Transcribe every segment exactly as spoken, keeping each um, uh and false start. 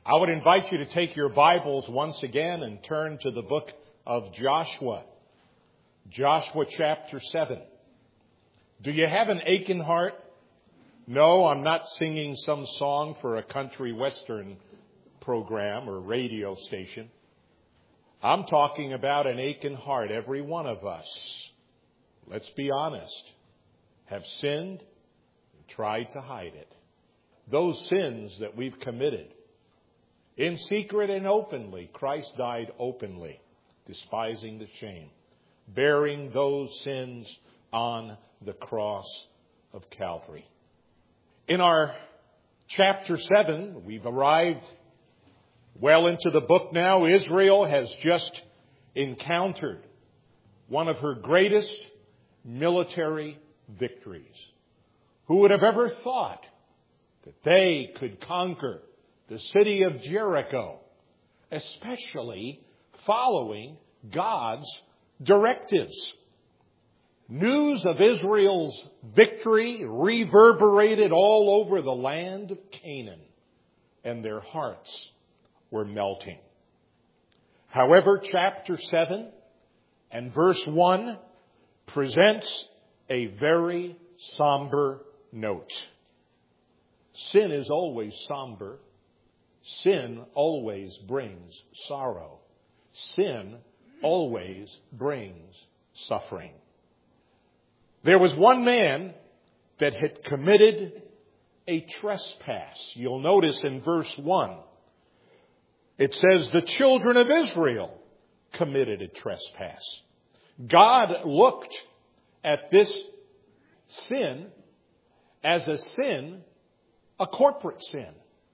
I would invite you to take your Bibles once again and turn to the book of Joshua. Joshua chapter seven. Do you have an aching heart? No, I'm not singing some song for a country western program or radio station. I'm talking about an aching heart. Every one of us, let's be honest, have sinned and tried to hide it. Those sins that we've committed, in secret and openly, Christ died openly, despising the shame, bearing those sins on the cross of Calvary. In our chapter seven, we've arrived well into the book now. Israel has just encountered one of her greatest military victories. Who would have ever thought that they could conquer the city of Jericho, especially following God's directives? News of Israel's victory reverberated all over the land of Canaan, and their hearts were melting. However, chapter seven and verse one presents a very somber note. Sin is always somber. Sin always brings sorrow. Sin always brings suffering. There was one man that had committed a trespass. You'll notice in verse one, it says the children of Israel committed a trespass. God looked at this sin as a sin, a corporate sin.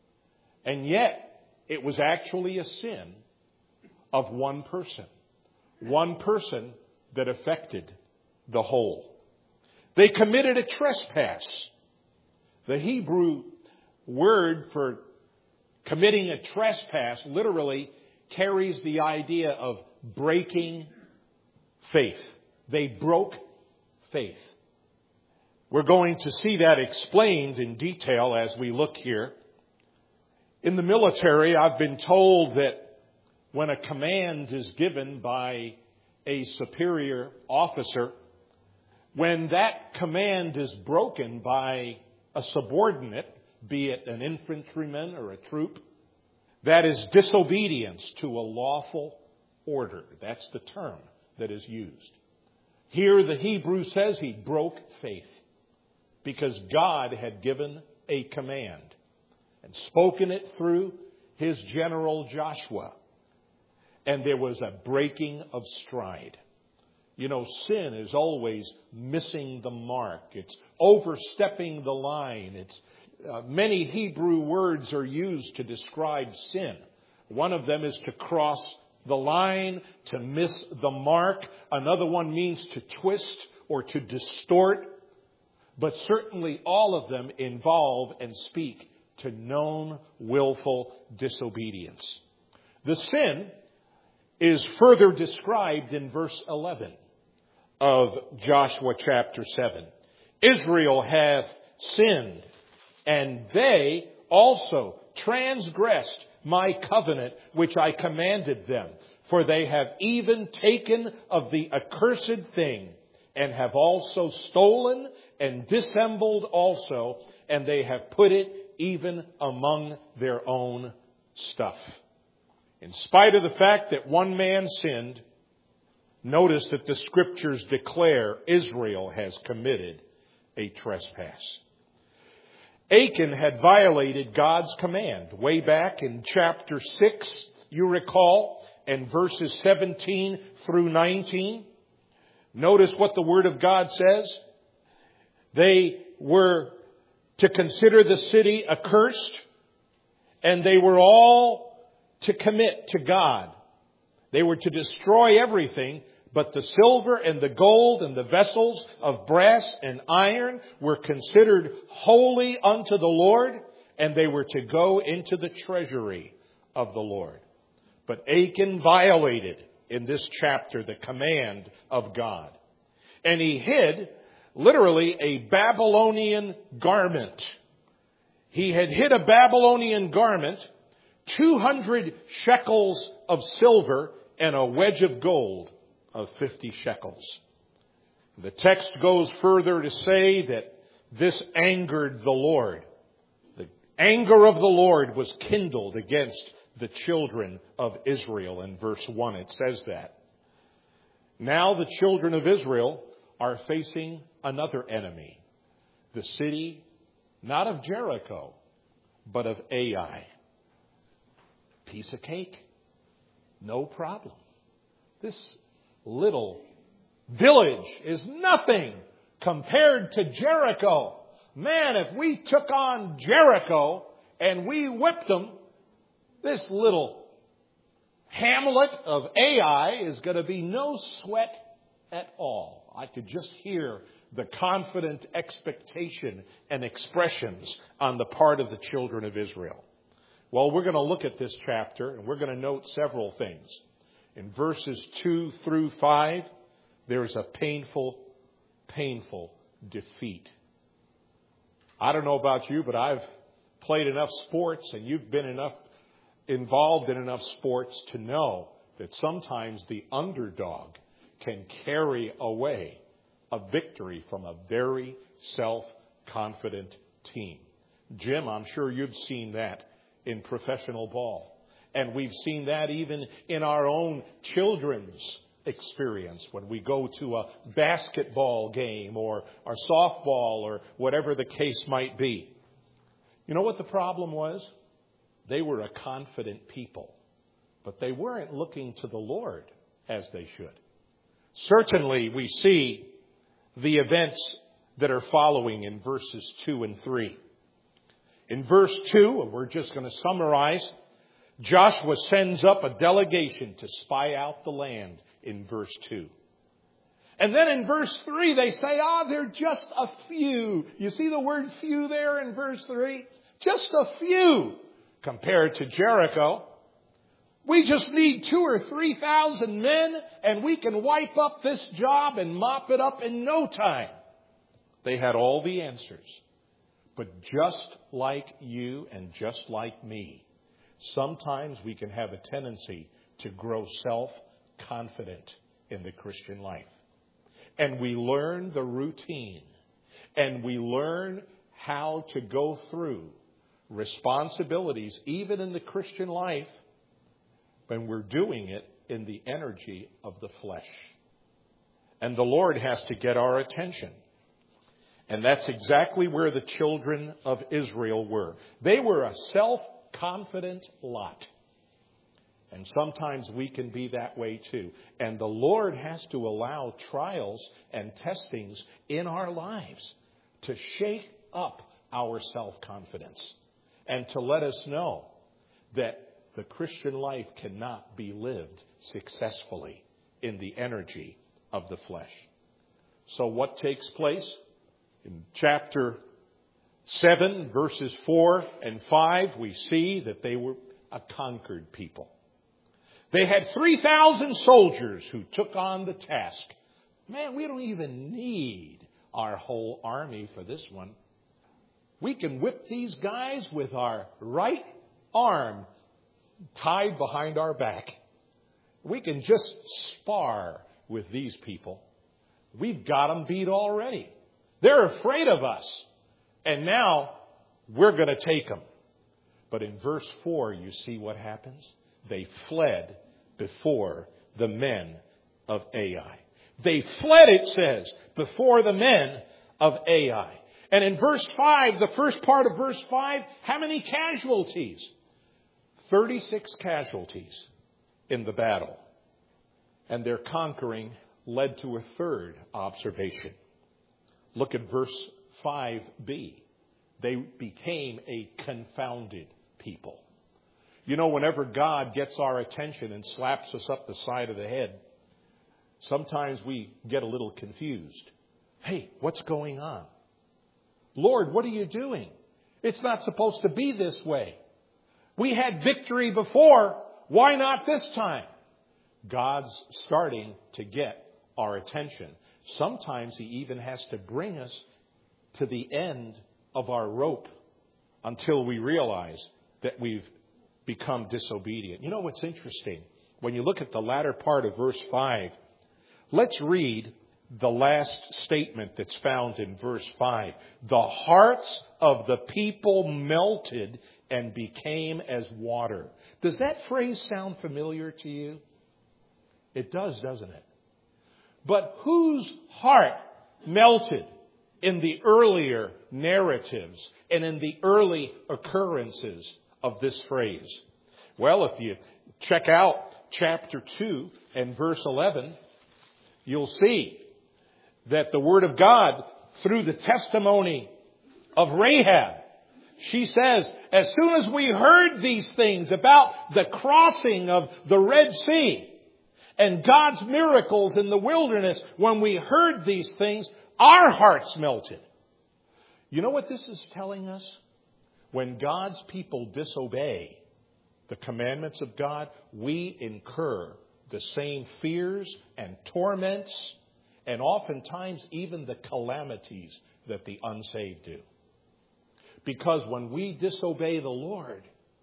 And yet, it was actually a sin of one person. One person that affected the whole. They committed a trespass. The Hebrew word for committing a trespass literally carries the idea of breaking faith. They broke faith. We're going to see that explained in detail as we look here. In the military, I've been told that when a command is given by a superior officer, when that command is broken by a subordinate, be it an infantryman or a troop, that is disobedience to a lawful order. That's the term that is used. Here the Hebrew says he broke faith because God had given a command and spoken it through his general Joshua. And there was a breaking of stride. You know, sin is always missing the mark. It's overstepping the line. It's uh, many Hebrew words are used to describe sin. One of them is to cross the line, to miss the mark. Another one means to twist or to distort. But certainly all of them involve and speak to known willful disobedience. The sin is further described in verse eleven of Joshua chapter seven. Israel hath sinned, and they also transgressed my covenant which I commanded them. For they have even taken of the accursed thing, and have also stolen and dissembled also, and they have put it even among their own stuff. In spite of the fact that one man sinned, notice that the scriptures declare Israel has committed a trespass. Achan had violated God's command way back in chapter six, you recall, and verses seventeen through nineteen. Notice what the Word of God says. They were to consider the city accursed, and they were all to commit to God. They were to destroy everything, but the silver and the gold and the vessels of brass and iron were considered holy unto the Lord, and they were to go into the treasury of the Lord. But Achan violated in this chapter the command of God. And he hid literally a Babylonian garment. He had hid a Babylonian garment two hundred shekels of silver and a wedge of gold of fifty shekels. The text goes further to say that this angered the Lord. The anger of the Lord was kindled against the children of Israel. In verse one, it says that. Now the children of Israel are facing another enemy. The city, not of Jericho, but of Ai. Piece of cake. No problem. This little village is nothing compared to Jericho. Man, if we took on Jericho and we whipped them, this little hamlet of Ai is going to be no sweat at all. I could just hear the confident expectation and expressions on the part of the children of Israel. Well, we're going to look at this chapter and we're going to note several things. In verses two through five, there's a painful, painful defeat. I don't know about you, but I've played enough sports and you've been enough involved in enough sports to know that sometimes the underdog can carry away a victory from a very self-confident team. Jim, I'm sure you've seen that in professional ball. And we've seen that even in our own children's experience when we go to a basketball game or a softball or whatever the case might be. You know what the problem was? They were a confident people, but they weren't looking to the Lord as they should. Certainly, we see the events that are following in verses two and three. In verse two, and we're just going to summarize, Joshua sends up a delegation to spy out the land in verse two. And then in verse three, they say, ah, oh, they're just a few. You see the word few there in verse three? Just a few compared to Jericho. We just need two or three thousand men and we can wipe up this job and mop it up in no time. They had all the answers. But just like you and just like me, sometimes we can have a tendency to grow self-confident in the Christian life. And we learn the routine. And we learn how to go through responsibilities, even in the Christian life, when we're doing it in the energy of the flesh. And the Lord has to get our attention. And that's exactly where the children of Israel were. They were a self-confident lot. And sometimes we can be that way too. And the Lord has to allow trials and testings in our lives to shake up our self-confidence and to let us know that the Christian life cannot be lived successfully in the energy of the flesh. So what takes place? In chapter seven, verses four and five, we see that they were a conquered people. They had three thousand soldiers who took on the task. Man, we don't even need our whole army for this one. We can whip these guys with our right arm tied behind our back. We can just spar with these people. We've got them beat already. They're afraid of us. And now we're going to take them. But in verse four, you see what happens? They fled before the men of Ai. They fled, it says, before the men of Ai. And in verse five, the first part of verse five, how many casualties? thirty-six casualties in the battle. And their conquering led to a third observation. Look at verse five b. They became a confounded people. You know, whenever God gets our attention and slaps us up the side of the head, sometimes we get a little confused. Hey, what's going on? Lord, what are you doing? It's not supposed to be this way. We had victory before. Why not this time? God's starting to get our attention. Sometimes He even has to bring us to the end of our rope until we realize that we've become disobedient. You know what's interesting? When you look at the latter part of verse five, let's read the last statement that's found in verse five. The hearts of the people melted and became as water. Does that phrase sound familiar to you? It does, doesn't it? But whose heart melted in the earlier narratives and in the early occurrences of this phrase? Well, if you check out chapter two and verse eleven, you'll see that the Word of God, through the testimony of Rahab, she says, as soon as we heard these things about the crossing of the Red Sea and God's miracles in the wilderness, when we heard these things, our hearts melted. You know what this is telling us? When God's people disobey the commandments of God, we incur the same fears and torments and oftentimes even the calamities that the unsaved do. Because when we disobey the Lord,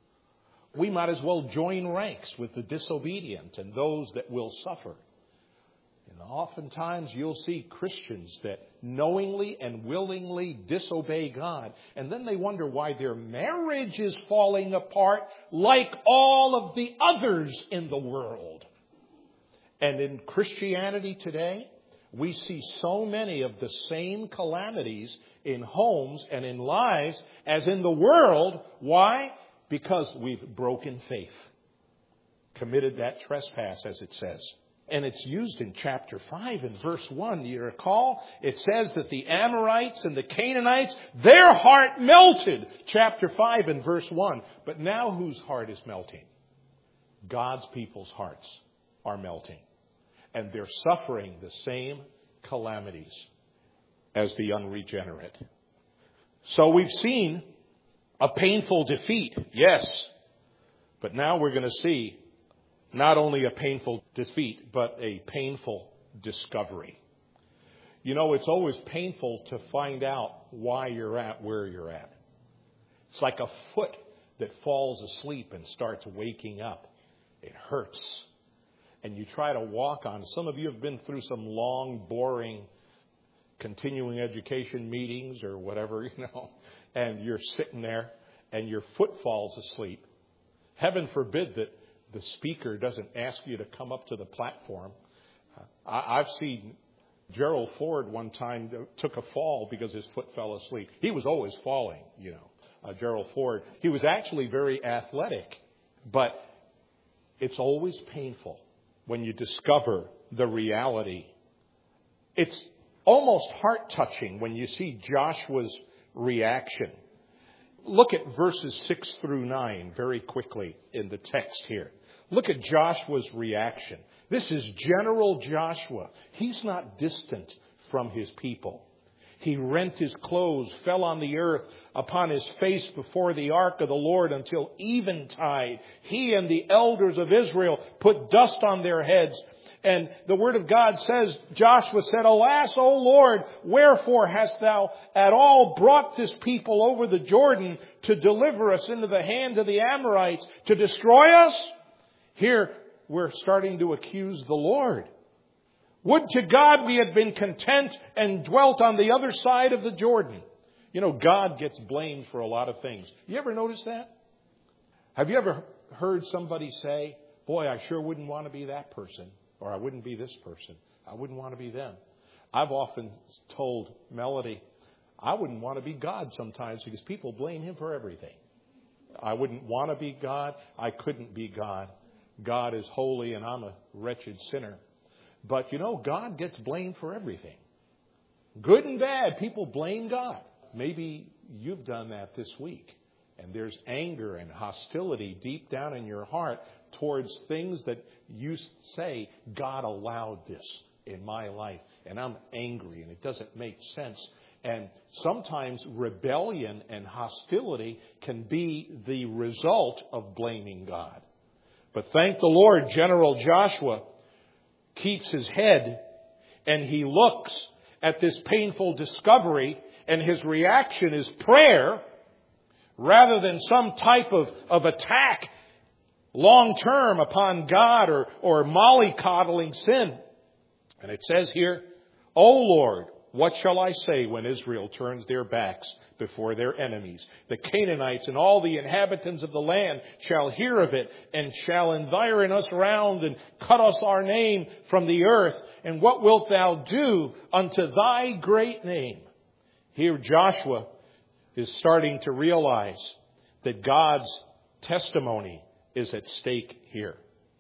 we might as well join ranks with the disobedient and those that will suffer. And oftentimes you'll see Christians that knowingly and willingly disobey God, and then they wonder why their marriage is falling apart like all of the others in the world. And in Christianity today, we see so many of the same calamities in homes and in lives as in the world. Why? Because we've broken faith, committed that trespass, as it says. And it's used in chapter five and verse one. You recall, it says that the Amorites and the Canaanites, their heart melted. Chapter five and verse one. But now whose heart is melting? God's people's hearts are melting. And they're suffering the same calamities as the unregenerate. So we've seen a painful defeat, yes. But now we're going to see not only a painful defeat, but a painful discovery. You know, it's always painful to find out why you're at where you're at. It's like a foot that falls asleep and starts waking up. It hurts. And you try to walk on. Some of you have been through some long, boring, continuing education meetings or whatever, you know, and you're sitting there and your foot falls asleep. Heaven forbid that the speaker doesn't ask you to come up to the platform. I, I've seen Gerald Ford one time took a fall because his foot fell asleep. He was always falling, you know, uh, Gerald Ford. He was actually very athletic, but it's always painful when you discover the reality. It's almost heart-touching when you see Joshua's reaction. Look at verses six through nine very quickly in the text here. Look at Joshua's reaction. This is General Joshua. He's not distant from his people. He rent his clothes, fell on the earth upon his face before the ark of the Lord until eventide. He and the elders of Israel put dust on their heads. And the word of God says, Joshua said, Alas, O Lord, wherefore hast thou at all brought this people over the Jordan to deliver us into the hand of the Amorites, to destroy us? Here we're starting to accuse the Lord. Would to God we had been content and dwelt on the other side of the Jordan. You know, God gets blamed for a lot of things. You ever notice that? Have you ever heard somebody say, boy, I sure wouldn't want to be that person, or I wouldn't be this person. I wouldn't want to be them. I've often told Melody, I wouldn't want to be God sometimes because people blame him for everything. I wouldn't want to be God. I couldn't be God. God is holy and I'm a wretched sinner. But, you know, God gets blamed for everything. Good and bad, people blame God. Maybe you've done that this week. And there's anger and hostility deep down in your heart towards things that you say, God allowed this in my life. And I'm angry and it doesn't make sense. And sometimes rebellion and hostility can be the result of blaming God. But thank the Lord, General Joshua keeps his head and he looks at this painful discovery, and his reaction is prayer rather than some type of, of attack. long term upon God or, or mollycoddling sin. And it says here, O Lord, what shall I say when Israel turns their backs before their enemies? The Canaanites and all the inhabitants of the land shall hear of it and shall environ us round and cut us our name from the earth. And what wilt thou do unto thy great name? Here Joshua is starting to realize that God's testimony is at stake here.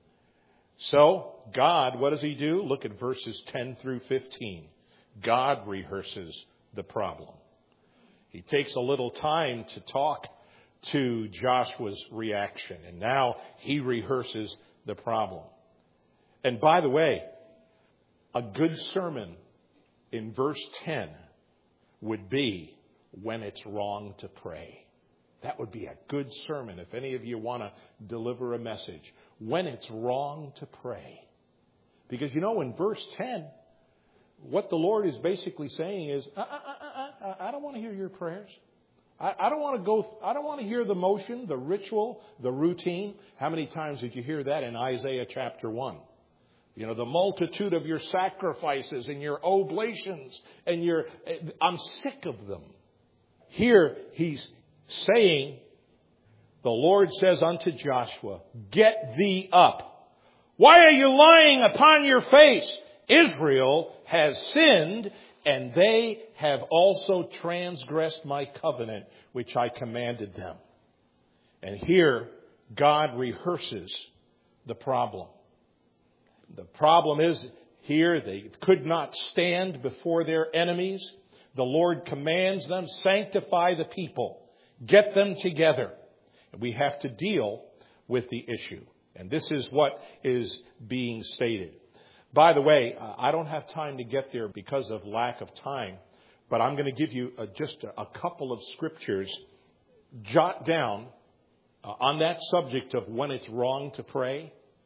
So God, what does he do? Look at verses ten through fifteen. God rehearses the problem. He takes a little time to talk to Joshua's reaction, and now he rehearses the problem. And by the way, a good sermon in verse ten would be when it's wrong to pray. That would be a good sermon if any of you want to deliver a message. When it's wrong to pray. Because you know, in verse ten, what the Lord is basically saying is, I, I, I, I don't want to hear your prayers. I, I don't want to go, I don't want to hear the motion, the ritual, the routine. How many times did you hear that in Isaiah chapter one? You know, the multitude of your sacrifices and your oblations and your, I'm sick of them. Here he's saying, the Lord says unto Joshua, get thee up. Why are you lying upon your face? Israel has sinned, and they have also transgressed my covenant, which I commanded them. And here, God rehearses the problem. The problem is here, they could not stand before their enemies. The Lord commands them, sanctify the people, get them together. We have to deal with the issue. And this is what is being stated. By the way, I don't have time to get there because of lack of time, but I'm going to give you a, just a, a couple of scriptures. Jot down uh, on that subject of when it's wrong to pray.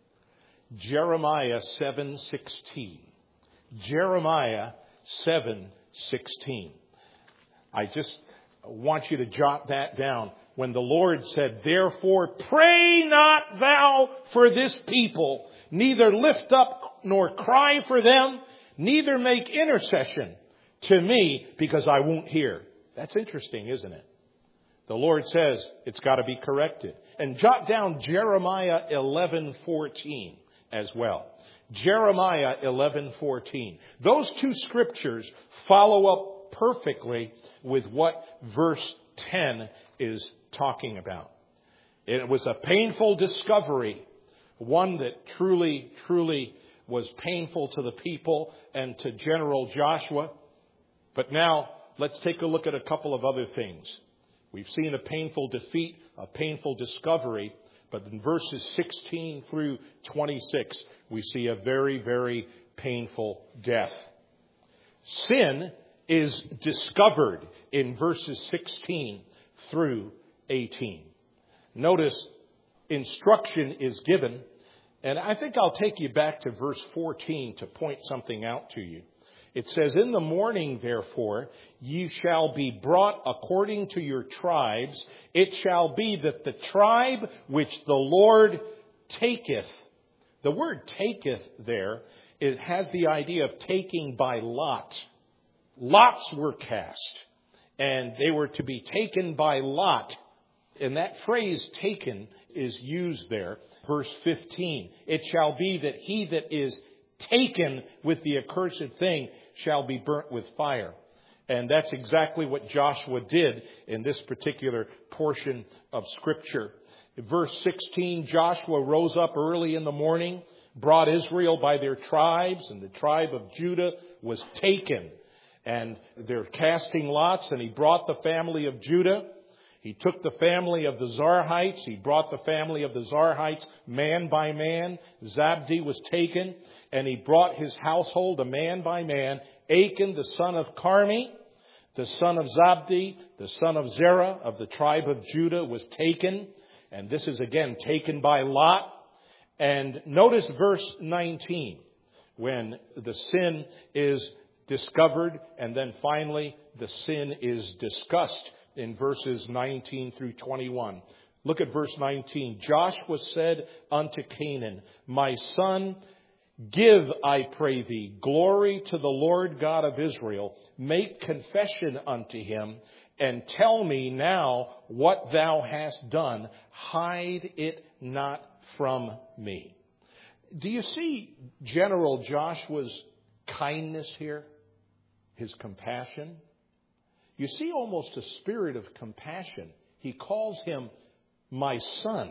Jeremiah seven sixteen. Jeremiah seven sixteen. I just want you to jot that down. When the Lord said, therefore pray not thou for this people, neither lift up nor cry for them, neither make intercession to me, because I won't hear. That's interesting, isn't it? The Lord says it's got to be corrected. And jot down Jeremiah eleven fourteen as well. Jeremiah eleven fourteen. Those two scriptures follow up perfectly with what verse ten is talking about. It was a painful discovery, one that truly, truly was painful to the people and to General Joshua. But now let's take a look at a couple of other things. We've seen a painful defeat, a painful discovery, but in verses sixteen through twenty-six, we see a very, very painful death. Sin is discovered in verses sixteen through eighteen. Notice instruction is given. And I think I'll take you back to verse fourteen to point something out to you. It says, in the morning, therefore, ye shall be brought according to your tribes. It shall be that the tribe which the Lord taketh. The word taketh there, it has the idea of taking by lot. Lots were cast, and they were to be taken by lot. And that phrase taken is used there. Verse fifteen, it shall be that he that is taken with the accursed thing shall be burnt with fire. And that's exactly what Joshua did in this particular portion of Scripture. In verse sixteen, Joshua rose up early in the morning, brought Israel by their tribes, and the tribe of Judah was taken. And they're casting lots, and he brought the family of Judah. He took the family of the Zarhites. He brought the family of the Zarhites man by man. Zabdi was taken, and he brought his household a man by man. Achan, the son of Carmi, the son of Zabdi, the son of Zerah of the tribe of Judah, was taken. And this is again taken by lot. And notice verse nineteen, when the sin is discovered, and then finally the sin is discussed in verses nineteen through twenty-one. Look at verse nineteen. Joshua said unto Canaan, my son, give, I pray thee, glory to the Lord God of Israel. Make confession unto him, and tell me now what thou hast done. Hide it not from me. Do you see General Joshua's kindness here? His compassion? You see almost a spirit of compassion. He calls him my son.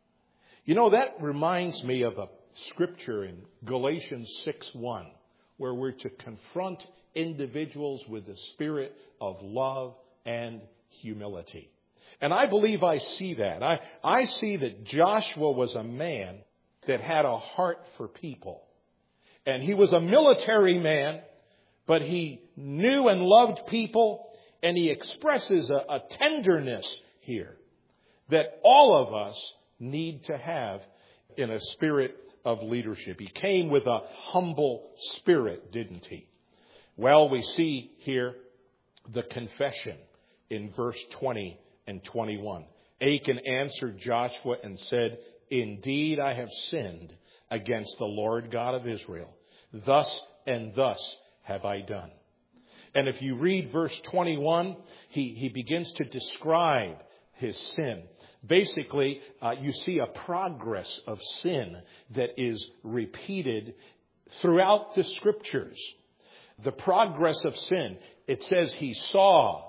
You know, that reminds me of a scripture in Galatians six one, where we're to confront individuals with the spirit of love and humility. And I believe I see that. I, I see that Joshua was a man that had a heart for people. And he was a military man, but he knew and loved people, and he expresses a, a tenderness here that all of us need to have in a spirit of leadership. He came with a humble spirit, didn't he? Well, we see here the confession in verse twenty and twenty-one. Achan answered Joshua and said, indeed, I have sinned against the Lord God of Israel. Thus and thus have I done. And if you read verse twenty-one, he, he begins to describe his sin. Basically, uh, you see a progress of sin that is repeated throughout the scriptures. The progress of sin. It says he saw.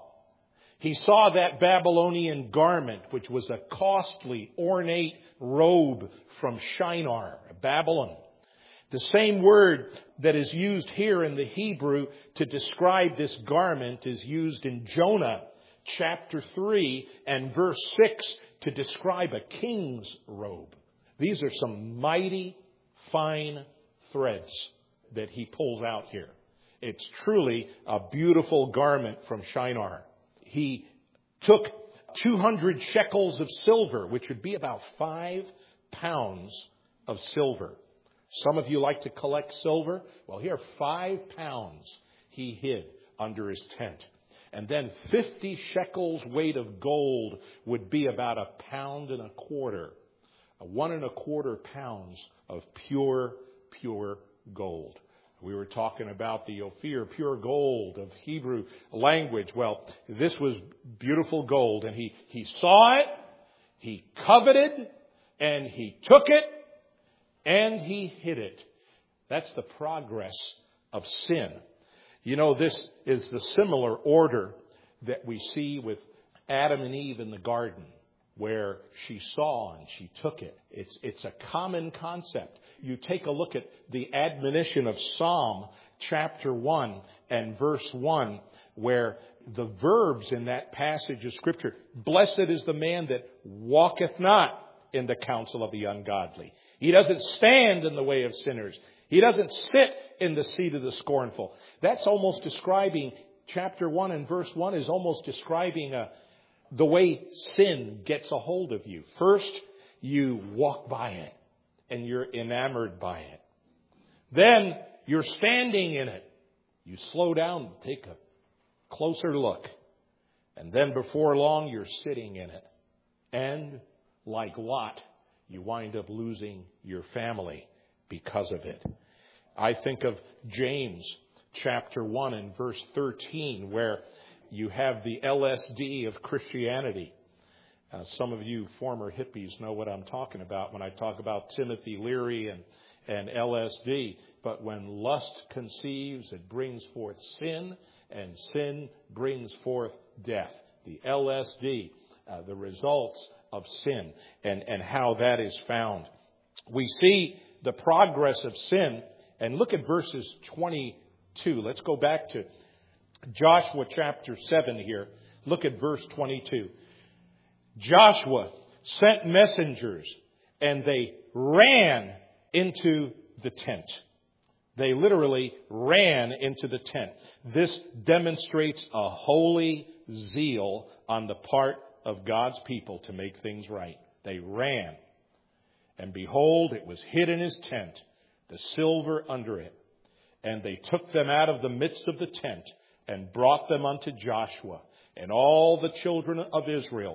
He saw that Babylonian garment, which was a costly, ornate robe from Shinar, Babylon. The same word that is used here in the Hebrew to describe this garment is used in Jonah chapter three and verse six to describe a king's robe. These are some mighty fine threads that he pulls out here. It's truly a beautiful garment from Shinar. He took two hundred shekels of silver, which would be about five pounds of silver. Some of you like to collect silver. Well, here, five pounds he hid under his tent. And then fifty shekels weight of gold would be about a pound and a quarter. One and a quarter pounds of pure, pure gold. We were talking about the Ophir, pure gold of Hebrew language. Well, this was beautiful gold. And he, he saw it, he coveted, and he took it, and he hid it. That's the progress of sin. You know, this is the similar order that we see with Adam and Eve in the garden, where she saw and she took it. It's, it's a common concept. You take a look at the admonition of Psalm chapter one and verse one, where the verbs in that passage of Scripture, blessed is the man that walketh not in the counsel of the ungodly. He doesn't stand in the way of sinners. He doesn't sit in the seat of the scornful. That's almost describing, chapter one and verse one is almost describing a, the way sin gets a hold of you. First, you walk by it and you're enamored by it. Then you're standing in it. You slow down, take a closer look. And then before long, you're sitting in it. And like Lot, you wind up losing your family because of it. I think of James chapter one and verse thirteen, where you have the L S D of Christianity. Uh, some of you former hippies know what I'm talking about when I talk about Timothy Leary and, and L S D. But when lust conceives, it brings forth sin, and sin brings forth death. The L S D, uh, the results of sin, and, and how that is found. We see the progress of sin, and look at verses twenty-two. Let's go back to Joshua chapter seven here. Look at verse twenty-two. Joshua sent messengers, and they ran into the tent. They literally ran into the tent. This demonstrates a holy zeal on the part of God's people to make things right. They ran. And behold, it was hid in his tent, the silver under it. And they took them out of the midst of the tent and brought them unto Joshua and all the children of Israel,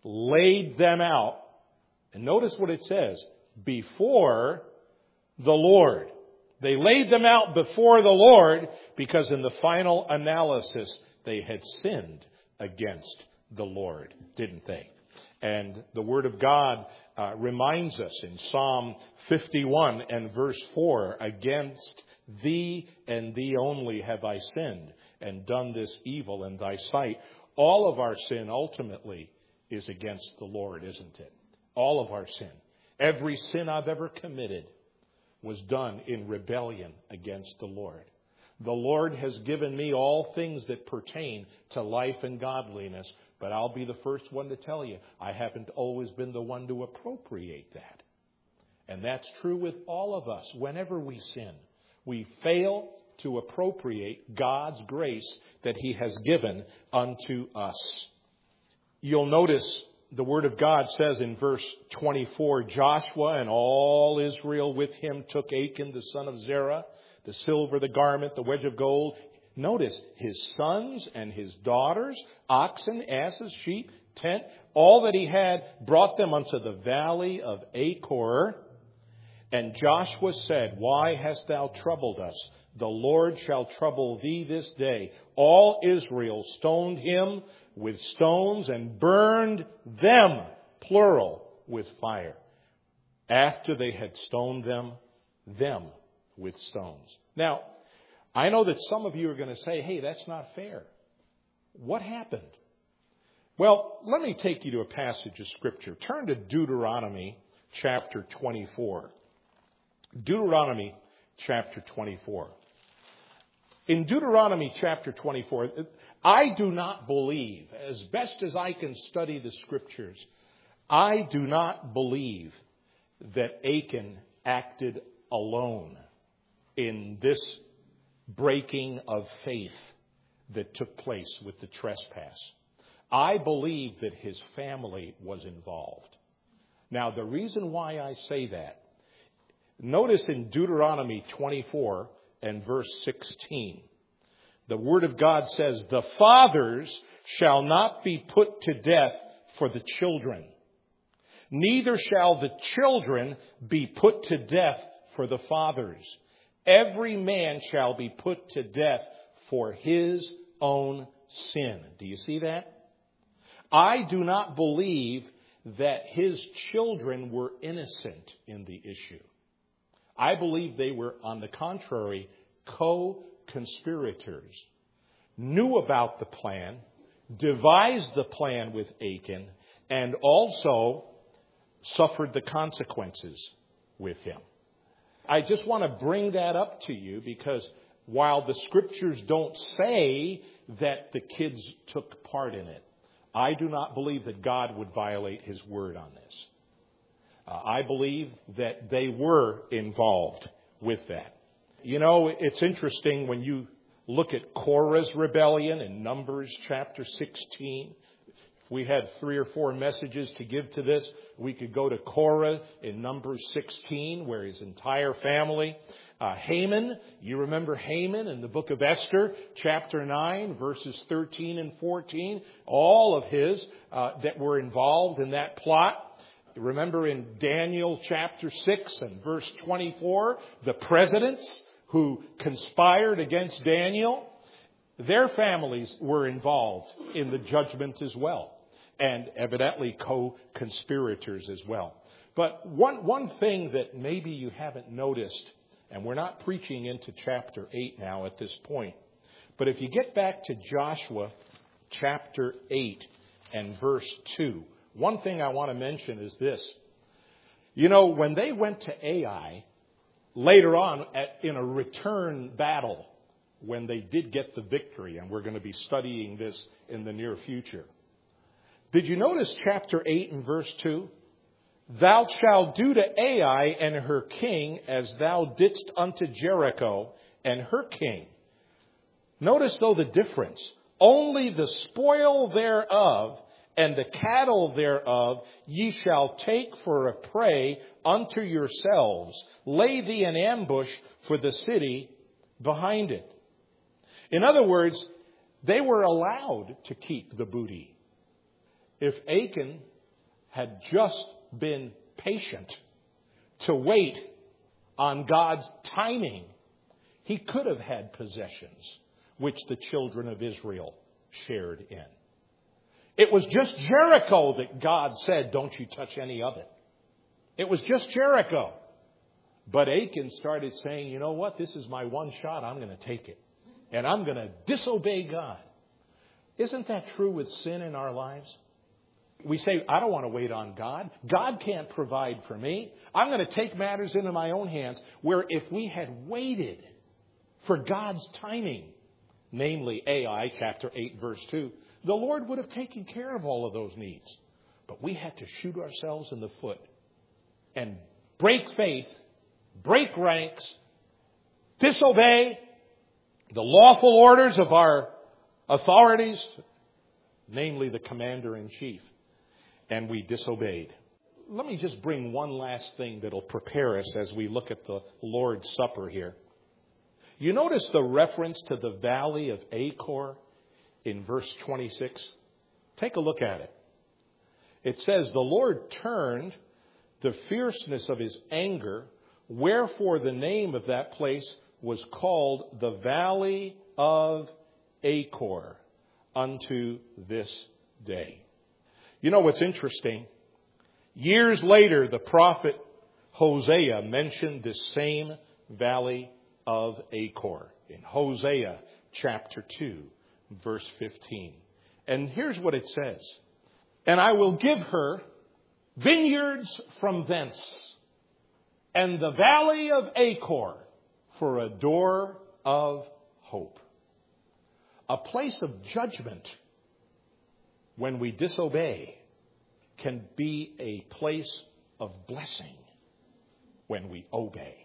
laid them out. And notice what it says, before the Lord. They laid them out before the Lord because in the final analysis, they had sinned against the Lord, didn't they? And the Word of God uh, reminds us in Psalm fifty-one and verse four, against thee and thee only have I sinned and done this evil in thy sight. All of our sin ultimately is against the Lord, isn't it? All of our sin. Every sin I've ever committed was done in rebellion against the Lord. The Lord has given me all things that pertain to life and godliness, but I'll be the first one to tell you, I haven't always been the one to appropriate that. And that's true with all of us. Whenever we sin, we fail to appropriate God's grace that He has given unto us. You'll notice the Word of God says in verse twenty-four, Joshua and all Israel with him took Achan the son of Zerah, the silver, the garment, the wedge of gold. Notice his sons and his daughters, oxen, asses, sheep, tent, all that he had, brought them unto the valley of Achor. And Joshua said, why hast thou troubled us? The Lord shall trouble thee this day. All Israel stoned him with stones and burned them, plural, with fire. After they had stoned them, them with stones. Now, I know that some of you are going to say, hey, that's not fair. What happened? Well, let me take you to a passage of Scripture. Turn to Deuteronomy chapter twenty-four. Deuteronomy chapter twenty-four. In Deuteronomy chapter twenty-four, I do not believe, as best as I can study the Scriptures, I do not believe that Achan acted alone in this breaking of faith that took place with the trespass. I believe that his family was involved. Now, the reason why I say that, notice in Deuteronomy twenty-four and verse sixteen, the Word of God says, the fathers shall not be put to death for the children, neither shall the children be put to death for the fathers. Every man shall be put to death for his own sin. Do you see that? I do not believe that his children were innocent in the issue. I believe they were, on the contrary, co-conspirators, knew about the plan, devised the plan with Achan, and also suffered the consequences with him. I just want to bring that up to you because while the Scriptures don't say that the kids took part in it, I do not believe that God would violate His word on this. Uh, I believe that they were involved with that. You know, it's interesting when you look at Korah's rebellion in Numbers chapter sixteen. If we had three or four messages to give to this, we could go to Korah in Numbers sixteen, where his entire family, uh, Haman, you remember Haman in the book of Esther, chapter nine, verses thirteen and fourteen, all of his uh, that were involved in that plot. Remember in Daniel chapter six and verse twenty-four, the presidents who conspired against Daniel, their families were involved in the judgment as well, and evidently co-conspirators as well. But one, one thing that maybe you haven't noticed, and we're not preaching into chapter eight now at this point, but if you get back to Joshua chapter eight and verse two, one thing I want to mention is this. You know, when they went to Ai, later on at, in a return battle, when they did get the victory, and we're going to be studying this in the near future. Did you notice chapter eight and verse two? Thou shalt do to Ai and her king as thou didst unto Jericho and her king. Notice though the difference. Only the spoil thereof and the cattle thereof ye shall take for a prey unto yourselves. Lay thee an ambush for the city behind it. In other words, they were allowed to keep the booty. If Achan had just been patient to wait on God's timing, he could have had possessions which the children of Israel shared in. It was just Jericho that God said, don't you touch any of it. It was just Jericho. But Achan started saying, you know what? This is my one shot. I'm going to take it. And I'm going to disobey God. Isn't that true with sin in our lives? We say, I don't want to wait on God. God can't provide for me. I'm going to take matters into my own hands. Where if we had waited for God's timing, namely Ai chapter eight verse two, the Lord would have taken care of all of those needs. But we had to shoot ourselves in the foot and break faith, break ranks, disobey the lawful orders of our authorities, namely the commander-in-chief. And we disobeyed. Let me just bring one last thing that'll prepare us as we look at the Lord's Supper here. You notice the reference to the valley of Achor in verse twenty-six? Take a look at it. It says, the Lord turned the fierceness of his anger, wherefore the name of that place was called the Valley of Achor unto this day. You know what's interesting? Years later, the prophet Hosea mentioned this same Valley of Achor in Hosea chapter two, verse fifteen. And here's what it says. And I will give her vineyards from thence, and the Valley of Achor for a door of hope. A place of judgment when we disobey can be a place of blessing when we obey.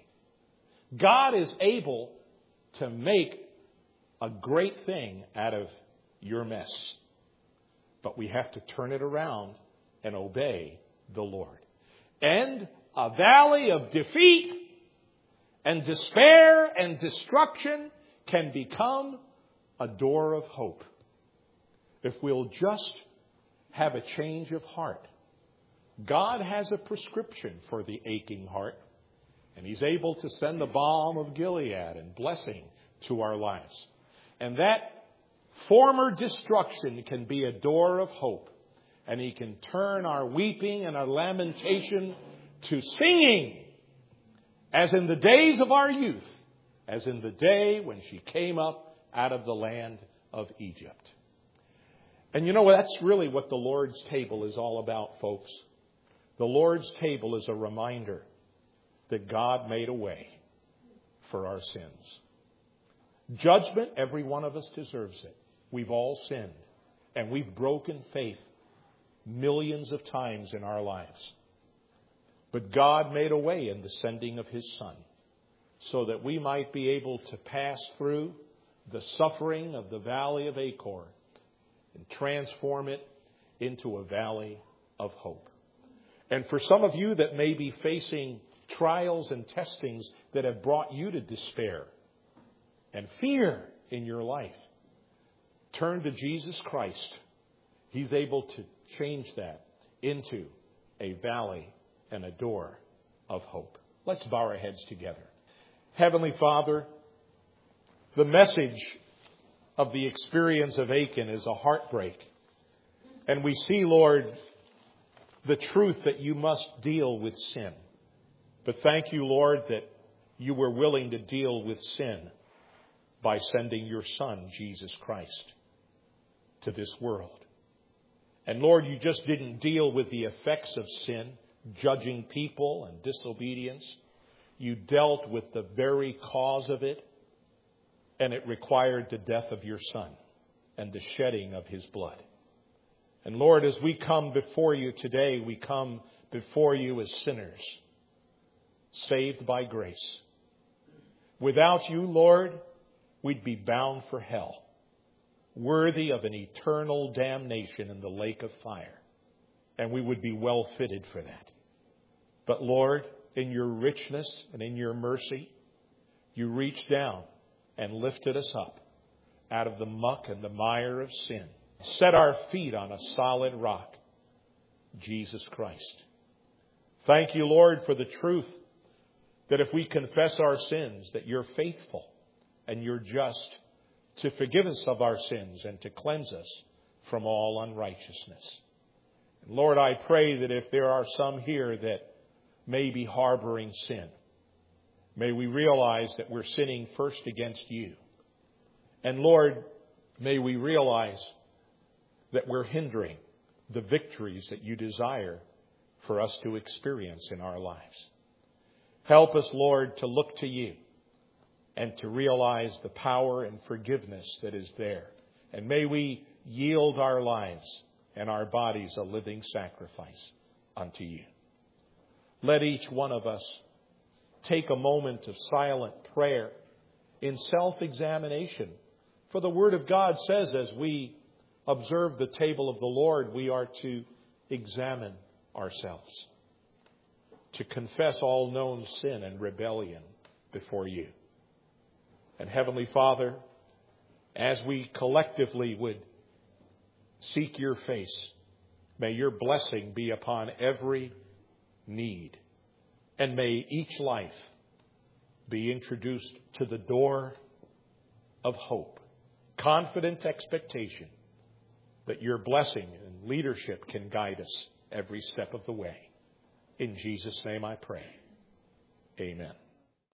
God is able to make a great thing out of your mess. But we have to turn it around and obey the Lord. And a valley of defeat and despair and destruction can become a door of hope. If we'll just have a change of heart. God has a prescription for the aching heart. And He's able to send the balm of Gilead and blessing to our lives. And that former destruction can be a door of hope. And He can turn our weeping and our lamentation to singing. As in the days of our youth. As in the day when she came up out of the land of Egypt. And you know, that's really what the Lord's table is all about, folks. The Lord's table is a reminder that God made a way for our sins. Judgment, every one of us deserves it. We've all sinned. And we've broken faith millions of times in our lives. But God made a way in the sending of His Son so that we might be able to pass through the suffering of the valley of Achor and transform it into a valley of hope. And for some of you that may be facing trials and testings that have brought you to despair and fear in your life, turn to Jesus Christ. He's able to change that into a valley and a door of hope. Let's bow our heads together. Heavenly Father, the message of the experience of Achan is a heartbreak. And we see, Lord, the truth that you must deal with sin. But thank you, Lord, that you were willing to deal with sin by sending your Son, Jesus Christ, to this world. And Lord, you just didn't deal with the effects of sin, judging people and disobedience. You dealt with the very cause of it. And it required the death of your Son and the shedding of His blood. And Lord, as we come before you today, we come before you as sinners, saved by grace. Without you, Lord, we'd be bound for hell, worthy of an eternal damnation in the lake of fire. And we would be well fitted for that. But Lord, in your richness and in your mercy, you reached down and lifted us up out of the muck and the mire of sin. Set our feet on a solid rock. Jesus Christ. Thank you, Lord, for the truth that if we confess our sins, that you're faithful and you're just to forgive us of our sins and to cleanse us from all unrighteousness. And Lord, I pray that if there are some here that may be harboring sin, may we realize that we're sinning first against you. And Lord, may we realize that we're hindering the victories that you desire for us to experience in our lives. Help us, Lord, to look to you and to realize the power and forgiveness that is there. And may we yield our lives and our bodies a living sacrifice unto you. Let each one of us take a moment of silent prayer in self-examination. For the Word of God says, as we observe the table of the Lord, we are to examine ourselves, to confess all known sin and rebellion before you. And Heavenly Father, as we collectively would seek your face, may your blessing be upon every need. And may each life be introduced to the door of hope, confident expectation that your blessing and leadership can guide us every step of the way. In Jesus' name I pray. Amen.